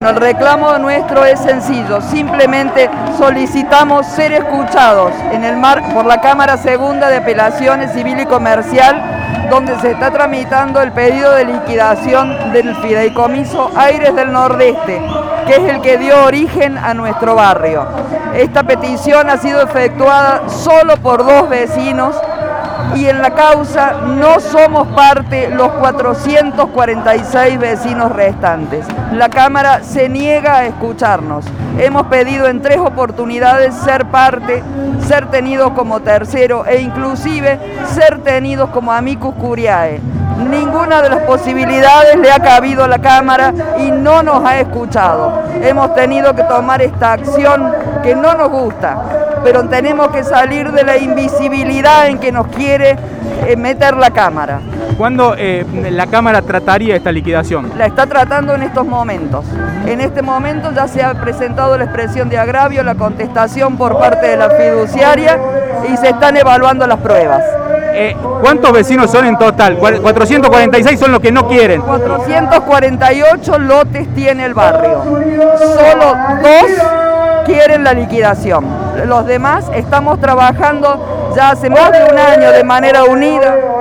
El reclamo nuestro es sencillo, simplemente solicitamos ser escuchados por la Cámara Segunda de Apelaciones Civil y Comercial, donde se está tramitando el pedido de liquidación del fideicomiso Aires del Nordeste, que es el que dio origen a nuestro barrio. Esta petición ha sido efectuada solo por 2 vecinos y en la causa no somos parte los 446 vecinos restantes. La Cámara se niega a escucharnos. Hemos pedido en 3 oportunidades ser parte, ser tenidos como tercero e inclusive ser tenidos como amicus curiae. Ninguna de las posibilidades le ha cabido a la Cámara y no nos ha escuchado. Hemos tenido que tomar esta acción que no nos gusta, pero tenemos que salir de la invisibilidad en que nos quiere meter la Cámara. ¿Cuándo la Cámara trataría esta liquidación? La está tratando en estos momentos. En este momento ya se ha presentado la expresión de agravio, la contestación por parte de la fiduciaria y se están evaluando las pruebas. ¿Cuántos vecinos son en total? 446 son los que no quieren. 448 lotes tiene el barrio. Solo 2 quieren la liquidación. Los demás estamos trabajando ya hace más de un año de manera unida.